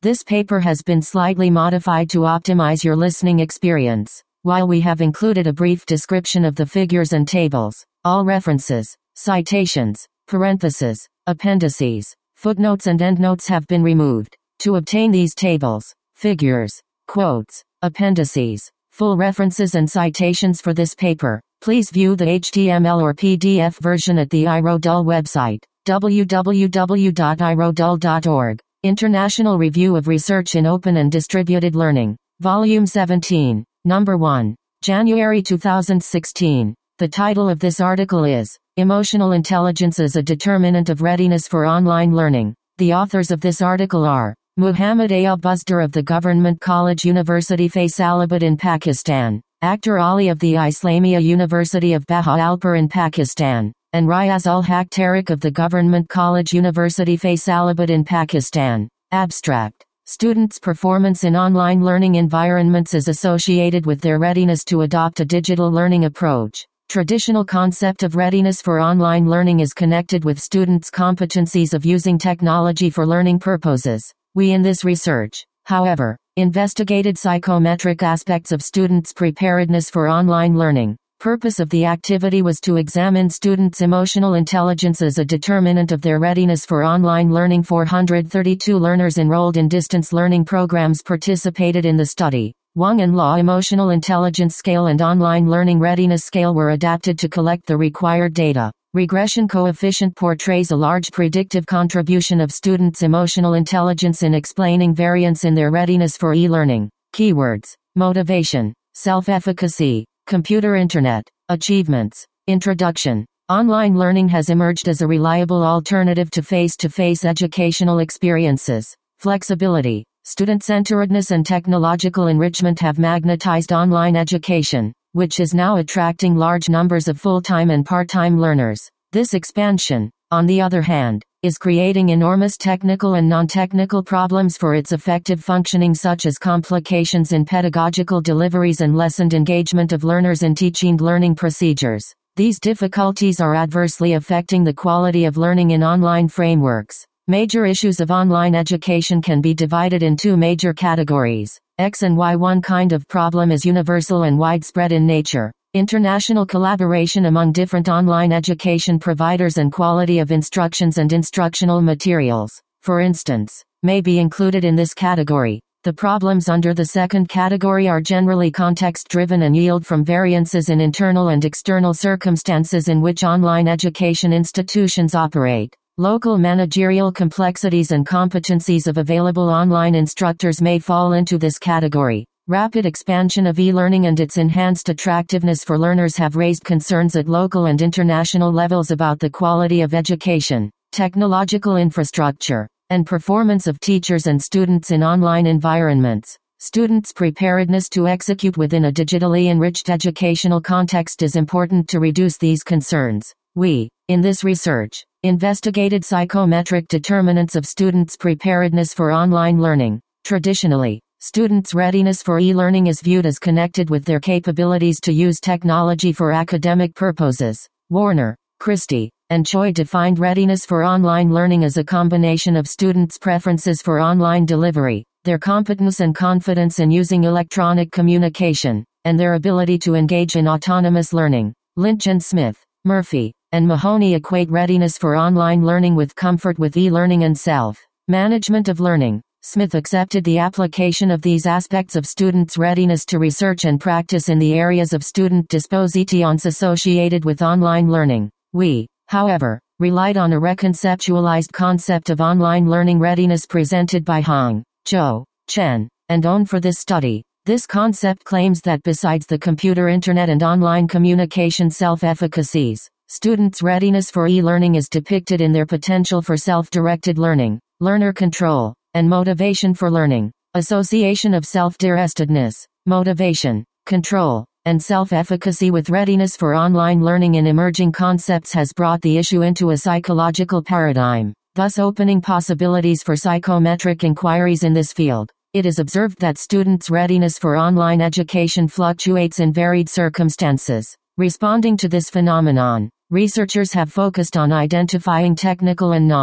This paper has been slightly modified to optimize your listening experience. While we have included a brief description of the figures and tables, all references, citations, parentheses, appendices, footnotes and endnotes have been removed. To obtain these tables, figures, quotes, appendices, full references and citations for this paper, please view the HTML or PDF version at the iRodul website, www.irodul.org. International Review of Research in Open and Distributed Learning, Volume 17, Number 1, January 2016. The title of this article is, Emotional Intelligence as a Determinant of Readiness for Online Learning. The authors of this article are, Muhammad Ayub Buzdar of the Government College University Faisalabad in Pakistan, Akhtar Ali of the Islamia University of Bahawalpur in Pakistan, and Riaz ul-Haq Tariq of the Government College University Faisalabad in Pakistan. Abstract. Students' performance in online learning environments is associated with their readiness to adopt a digital learning approach. Traditional concept of readiness for online learning is connected with students' competencies of using technology for learning purposes. We in this research, however, investigated psychometric aspects of students' preparedness for online learning. Purpose of the activity was to examine students' emotional intelligence as a determinant of their readiness for online learning. 432 learners enrolled in distance learning programs participated in the study. Wang and Law Emotional Intelligence Scale and Online Learning Readiness Scale were adapted to collect the required data. Regression coefficient portrays a large predictive contribution of students' emotional intelligence in explaining variance in their readiness for e-learning. Keywords: motivation, self-efficacy, computer internet, achievements. Introduction. Online learning has emerged as a reliable alternative to face-to-face educational experiences. Flexibility, student-centeredness and technological enrichment have magnetized online education, which is now attracting large numbers of full-time and part-time learners. This expansion, on the other hand, is creating enormous technical and non-technical problems for its effective functioning, such as complications in pedagogical deliveries and lessened engagement of learners in teaching learning procedures. These difficulties are adversely affecting the quality of learning in online frameworks. Major issues of online education can be divided in two major categories, X and Y. One kind of problem is universal and widespread in nature. International collaboration among different online education providers and quality of instructions and instructional materials, for instance, may be included in this category. The problems under the second category are generally context-driven and yield from variances in internal and external circumstances in which online education institutions operate. Local managerial complexities and competencies of available online instructors may fall into this category. Rapid expansion of e-learning and its enhanced attractiveness for learners have raised concerns at local and international levels about the quality of education, technological infrastructure, and performance of teachers and students in online environments. Students' preparedness to execute within a digitally enriched educational context is important to reduce these concerns. We, in this research, investigated psychometric determinants of students' preparedness for online learning. Traditionally, students' readiness for e-learning is viewed as connected with their capabilities to use technology for academic purposes. Warner, Christie, and Choi defined readiness for online learning as a combination of students' preferences for online delivery, their competence and confidence in using electronic communication, and their ability to engage in autonomous learning. Lynch and Smith, Murphy, and Mahoney equate readiness for online learning with comfort with e-learning and self-management of learning. Smith accepted the application of these aspects of students' readiness to research and practice in the areas of student dispositions associated with online learning. We, however, relied on a reconceptualized concept of online learning readiness presented by Hong, Zhou, Chen, and Owen for this study. This concept claims that besides the computer internet and online communication self-efficacies, students' readiness for e-learning is depicted in their potential for self-directed learning, learner control, and motivation for learning. Association of self-directedness, motivation, control, and self-efficacy with readiness for online learning in emerging concepts has brought the issue into a psychological paradigm, thus opening possibilities for psychometric inquiries in this field. It is observed that students' readiness for online education fluctuates in varied circumstances. Responding to this phenomenon, researchers have focused on identifying technical and non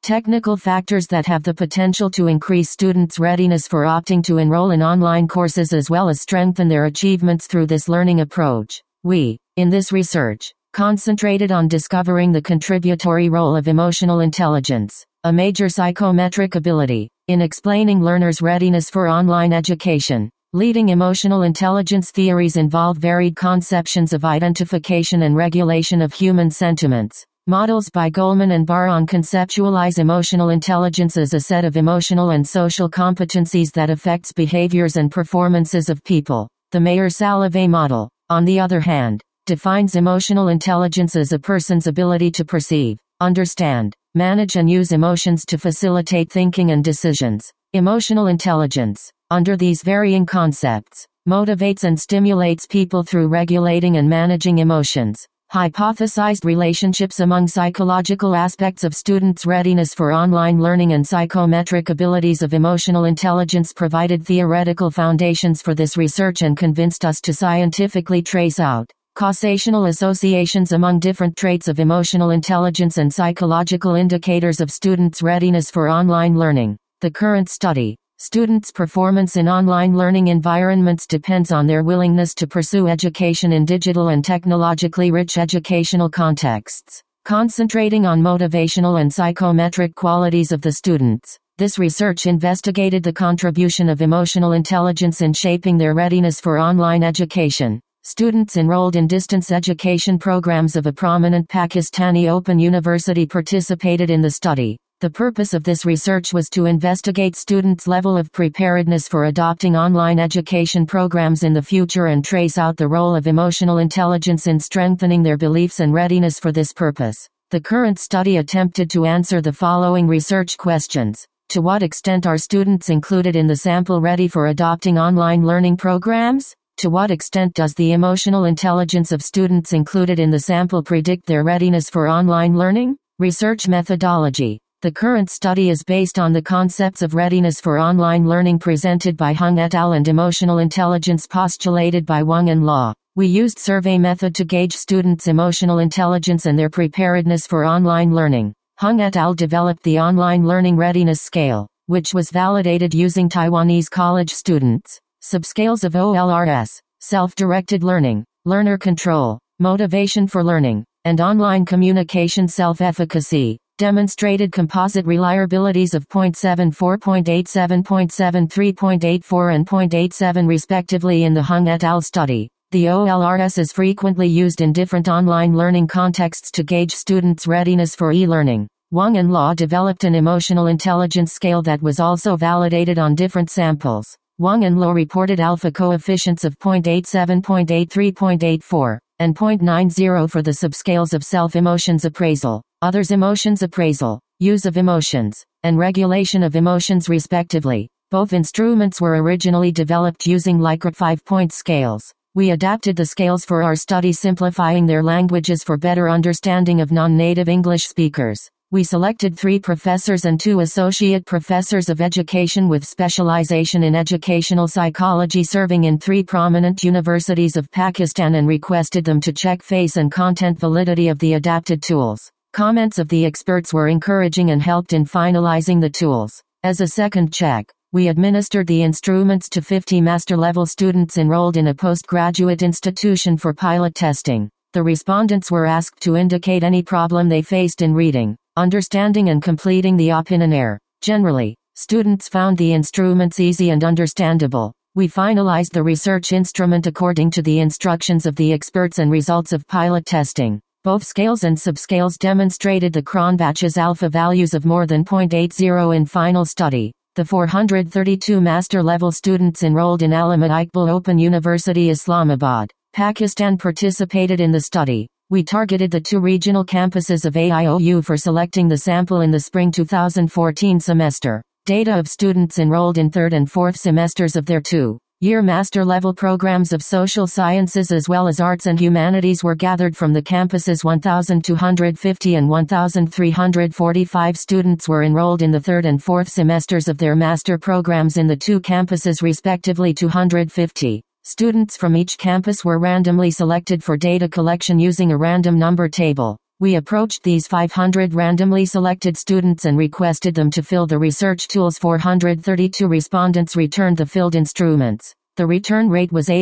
Technical factors that have the potential to increase students' readiness for opting to enroll in online courses as well as strengthen their achievements through this learning approach. We, in this research, concentrated on discovering the contributory role of emotional intelligence, a major psychometric ability, in explaining learners' readiness for online education. Leading emotional intelligence theories involve varied conceptions of identification and regulation of human sentiments. Models by Goleman and Baron conceptualize emotional intelligence as a set of emotional and social competencies that affects behaviors and performances of people. The Mayer-Salovey model, on the other hand, defines emotional intelligence as a person's ability to perceive, understand, manage and use emotions to facilitate thinking and decisions. Emotional intelligence, under these varying concepts, motivates and stimulates people through regulating and managing emotions. Hypothesized relationships among psychological aspects of students' readiness for online learning and psychometric abilities of emotional intelligence provided theoretical foundations for this research and convinced us to scientifically trace out causational associations among different traits of emotional intelligence and psychological indicators of students' readiness for online learning. The current study, students' performance in online learning environments depends on their willingness to pursue education in digital and technologically rich educational contexts. Concentrating on motivational and psychometric qualities of the students, this research investigated the contribution of emotional intelligence in shaping their readiness for online education. Students enrolled in distance education programs of a prominent Pakistani Open University participated in the study. The purpose of this research was to investigate students' level of preparedness for adopting online education programs in the future and trace out the role of emotional intelligence in strengthening their beliefs and readiness for this purpose. The current study attempted to answer the following research questions. To what extent are students included in the sample ready for adopting online learning programs? To what extent does the emotional intelligence of students included in the sample predict their readiness for online learning? Research methodology. The current study is based on the concepts of readiness for online learning presented by Hung et al. And emotional intelligence postulated by Wang and Law. We used survey method to gauge students' emotional intelligence and their preparedness for online learning. Hung et al. Developed the Online Learning Readiness Scale, which was validated using Taiwanese college students. Subscales of OLRS, self-directed learning, learner control, motivation for learning, and online communication self-efficacy. Demonstrated composite reliabilities of 0.74, 0.87, 0.73, 0.84 and 0.87 respectively in the Hung et al. Study. The OLRS is frequently used in different online learning contexts to gauge students' readiness for e-learning. Wang and Law developed an emotional intelligence scale that was also validated on different samples. Wang and Law reported alpha coefficients of 0.87, 0.83, 0.84, and 0.90 for the subscales of self-emotions appraisal, others emotions appraisal, use of emotions, and regulation of emotions respectively. Both instruments were originally developed using Likert 5-point scales. We adapted the scales for our study, simplifying their languages for better understanding of non-native English speakers. We selected 3 professors and 2 associate professors of education with specialization in educational psychology serving in 3 prominent universities of Pakistan and requested them to check face and content validity of the adapted tools. Comments of the experts were encouraging and helped in finalizing the tools. As a second check, we administered the instruments to 50 master-level students enrolled in a postgraduate institution for pilot testing. The respondents were asked to indicate any problem they faced in reading, understanding and completing the opinionaire. Generally, students found the instruments easy and understandable. We finalized the research instrument according to the instructions of the experts and results of pilot testing. Both scales and subscales demonstrated the Cronbach's alpha values of more than 0.80 in final study. The 432 master-level students enrolled in Allama Iqbal Open University Islamabad, Pakistan participated in the study. We targeted the 2 regional campuses of AIOU for selecting the sample in the spring 2014 semester. Data of students enrolled in 3rd and 4th semesters of their 2-year master-level programs of social sciences as well as arts and humanities were gathered from the campuses. 1,250 and 1,345 students were enrolled in the 3rd and 4th semesters of their master programs in the 2 campuses respectively. 250 students from each campus were randomly selected for data collection using a random number table. We approached these 500 randomly selected students and requested them to fill the research tools. 432 respondents returned the filled instruments. The return rate was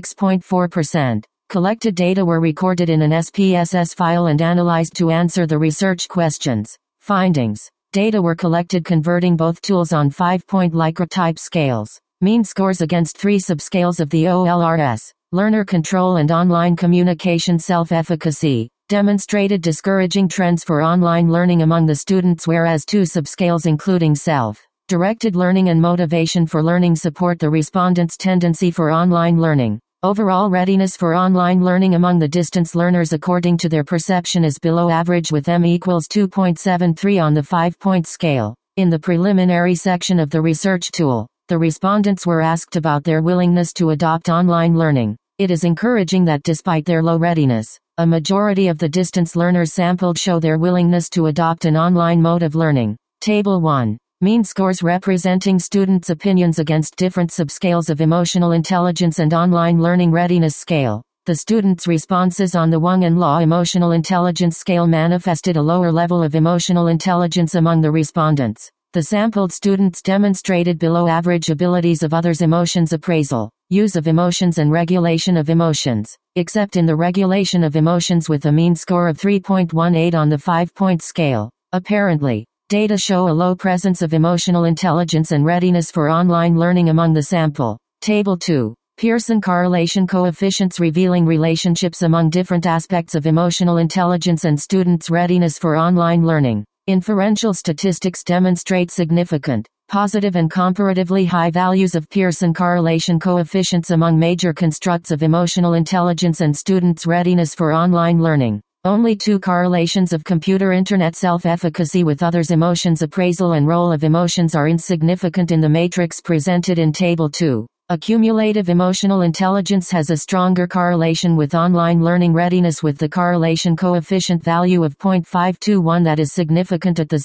86.4%. Collected data were recorded in an SPSS file and analyzed to answer the research questions. Findings. Data were collected converting both tools on 5-point Likert type scales. Mean scores against 3 subscales of the OLRS. Learner control and online communication self-efficacy demonstrated discouraging trends for online learning among the students, whereas 2 subscales including self-directed learning and motivation for learning support the respondents' tendency for online learning. Overall readiness for online learning among the distance learners according to their perception is below average with M equals 2.73 on the 5-point scale. In the preliminary section of the research tool, the respondents were asked about their willingness to adopt online learning. It is encouraging that despite their low readiness, a majority of the distance learners sampled show their willingness to adopt an online mode of learning. Table 1. Mean scores representing students' opinions against different subscales of emotional intelligence and online learning readiness scale. The students' responses on the Wang and Law emotional intelligence scale manifested a lower level of emotional intelligence among the respondents. The sampled students demonstrated below average abilities of others' emotions appraisal, use of emotions and regulation of emotions, except in the regulation of emotions with a mean score of 3.18 on the 5-point scale. Apparently, data show a low presence of emotional intelligence and readiness for online learning among the sample. Table 2. Pearson correlation coefficients revealing relationships among different aspects of emotional intelligence and students' readiness for online learning. Inferential statistics demonstrate significant, positive and comparatively high values of Pearson correlation coefficients among major constructs of emotional intelligence and students' readiness for online learning. Only 2 correlations of computer-internet self-efficacy with others' emotions appraisal and role of emotions are insignificant in the matrix presented in Table 2. Accumulative emotional intelligence has a stronger correlation with online learning readiness with the correlation coefficient value of 0.521 that is significant at the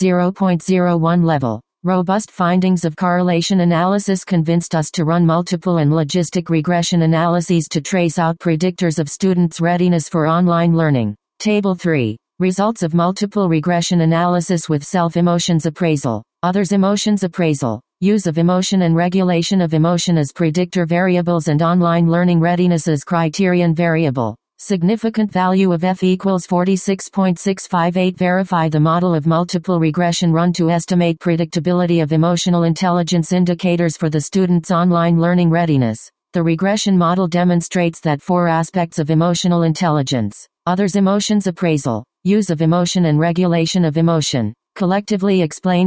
0.01 level. Robust findings of correlation analysis convinced us to run multiple and logistic regression analyses to trace out predictors of students' readiness for online learning. Table 3. Results of multiple regression analysis with self-emotions appraisal, others' emotions appraisal, use of emotion and regulation of emotion as predictor variables and online learning readiness as criterion variable. Significant value of F equals 46.658. Verify the model of multiple regression run to estimate predictability of emotional intelligence indicators for the student's online learning readiness. The regression model demonstrates that 4 aspects of emotional intelligence, others' emotions appraisal, use of emotion and regulation of emotion, collectively explain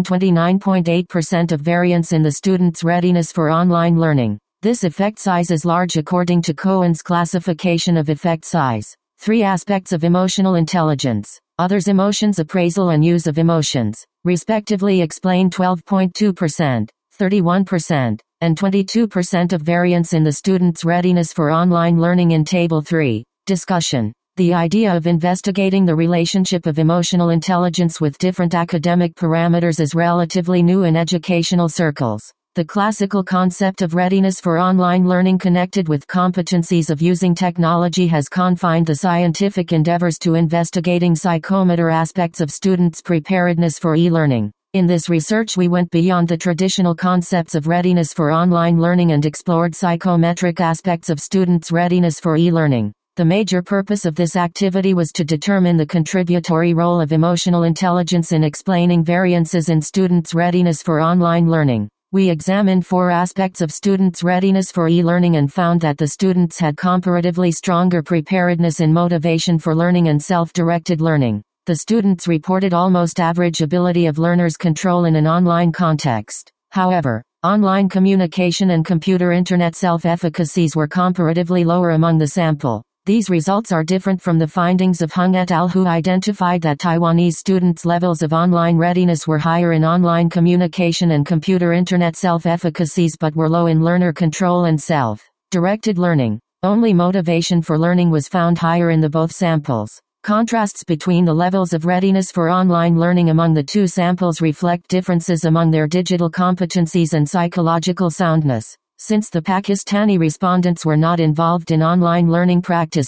29.8% of variance in the student's readiness for online learning. This effect size is large according to Cohen's classification of effect size. 3 aspects of emotional intelligence, others' emotions appraisal and use of emotions, respectively explain 12.2%, 31%, and 22% of variance in the student's readiness for online learning in Table 3. Discussion. The idea of investigating the relationship of emotional intelligence with different academic parameters is relatively new in educational circles. The classical concept of readiness for online learning connected with competencies of using technology has confined the scientific endeavors to investigating psychomotor aspects of students' preparedness for e-learning. In this research we went beyond the traditional concepts of readiness for online learning and explored psychometric aspects of students' readiness for e-learning. The major purpose of this activity was to determine the contributory role of emotional intelligence in explaining variances in students' readiness for online learning. We examined 4 aspects of students' readiness for e-learning and found that the students had comparatively stronger preparedness in motivation for learning and self-directed learning. The students reported almost average ability of learners' control in an online context. However, online communication and computer-internet self-efficacies were comparatively lower among the sample. These results are different from the findings of Hung et al. Who identified that Taiwanese students' levels of online readiness were higher in online communication and computer-internet self-efficacies but were low in learner control and self-directed learning. Only motivation for learning was found higher in the both samples. Contrasts between the levels of readiness for online learning among the 2 samples reflect differences among their digital competencies and psychological soundness. Since the Pakistani respondents were not involved in online learning practices,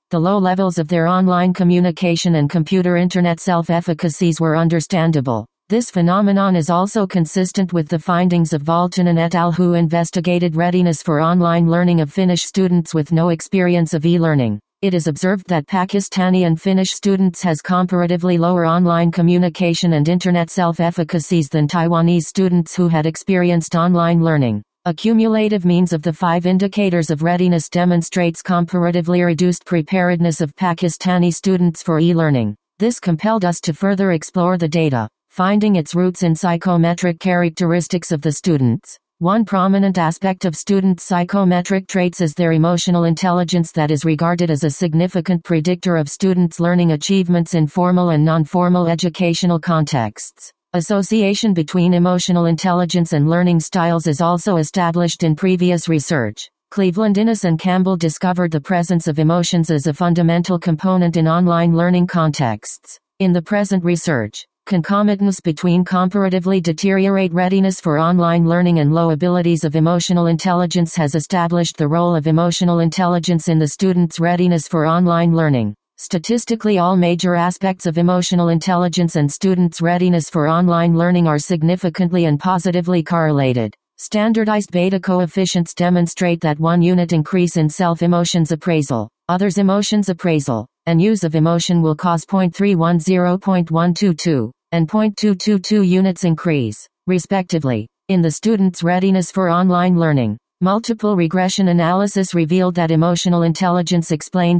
The low levels of their online communication and computer internet self-efficacies were understandable. This phenomenon is also consistent with the findings of Valtonen et al., who investigated readiness for online learning of Finnish students with no experience of e-learning. It is observed that Pakistani and Finnish students has comparatively lower online communication and internet self-efficacies than Taiwanese students who had experienced online learning. A cumulative means of the 5 indicators of readiness demonstrates comparatively reduced preparedness of Pakistani students for e-learning. This compelled us to further explore the data, finding its roots in psychometric characteristics of the students. One prominent aspect of students' psychometric traits is their emotional intelligence that is regarded as a significant predictor of students' learning achievements in formal and non-formal educational contexts. Association between emotional intelligence and learning styles is also established in previous research. Cleveland, Innes and Campbell discovered the presence of emotions as a fundamental component in online learning contexts. In the present research, concomitance between comparatively deteriorate readiness for online learning and low abilities of emotional intelligence has established the role of emotional intelligence in the student's readiness for online learning. Statistically, all major aspects of emotional intelligence and students' readiness for online learning are significantly and positively correlated. Standardized beta coefficients demonstrate that 1 unit increase in self-emotions appraisal, others' emotions appraisal, and use of emotion will cause 0.310, 0.122, and 0.222 units increase, respectively, in the student's readiness for online learning. Multiple regression analysis revealed that emotional intelligence explained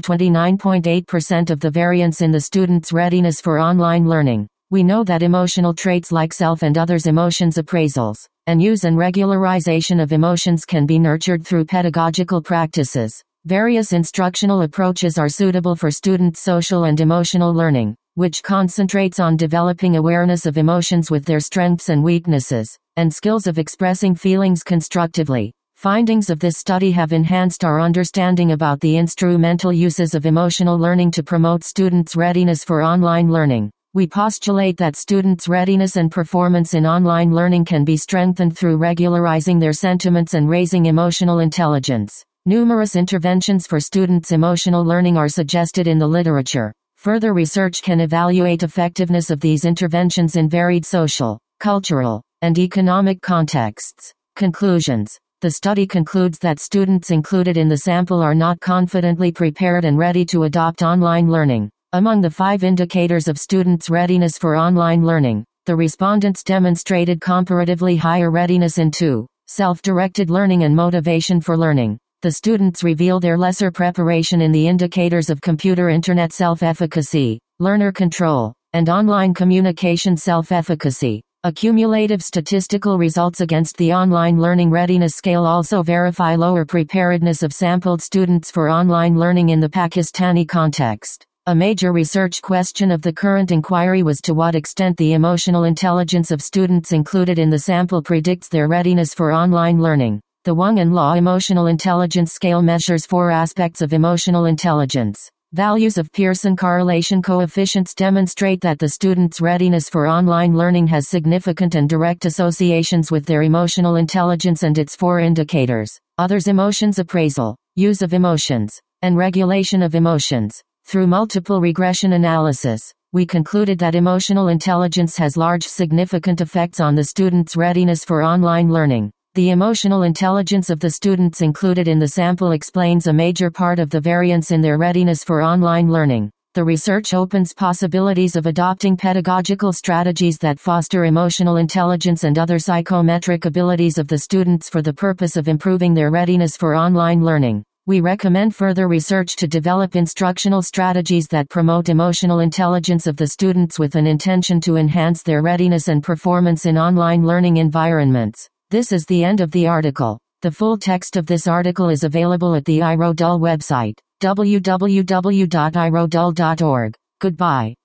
29.8% of the variance in the student's readiness for online learning. We know that emotional traits like self and others' emotions appraisals, and use and regularization of emotions can be nurtured through pedagogical practices. Various instructional approaches are suitable for students' social and emotional learning, which concentrates on developing awareness of emotions with their strengths and weaknesses, and skills of expressing feelings constructively. Findings of this study have enhanced our understanding about the instrumental uses of emotional learning to promote students' readiness for online learning. We postulate that students' readiness and performance in online learning can be strengthened through regularizing their sentiments and raising emotional intelligence. Numerous interventions for students' emotional learning are suggested in the literature. Further research can evaluate effectiveness of these interventions in varied social, cultural, and economic contexts. Conclusions. The study concludes that students included in the sample are not confidently prepared and ready to adopt online learning. Among the 5 indicators of students' readiness for online learning, the respondents demonstrated comparatively higher readiness in 2, self-directed learning and motivation for learning. The students reveal their lesser preparation in the indicators of computer internet self-efficacy, learner control, and online communication self-efficacy. Accumulative statistical results against the online learning readiness scale also verify lower preparedness of sampled students for online learning in the Pakistani context. A major research question of the current inquiry was to what extent the emotional intelligence of students included in the sample predicts their readiness for online learning. The Wang and Law Emotional Intelligence Scale measures 4 aspects of emotional intelligence. Values of Pearson correlation coefficients demonstrate that the student's readiness for online learning has significant and direct associations with their emotional intelligence and its 4 indicators: others' emotions appraisal, use of emotions, and regulation of emotions. Through multiple regression analysis, we concluded that emotional intelligence has large significant effects on the student's readiness for online learning. The emotional intelligence of the students included in the sample explains a major part of the variance in their readiness for online learning. The research opens possibilities of adopting pedagogical strategies that foster emotional intelligence and other psychometric abilities of the students for the purpose of improving their readiness for online learning. We recommend further research to develop instructional strategies that promote emotional intelligence of the students with an intention to enhance their readiness and performance in online learning environments. This is the end of the article. The full text of this article is available at the iRodul website, www.irodul.org. Goodbye.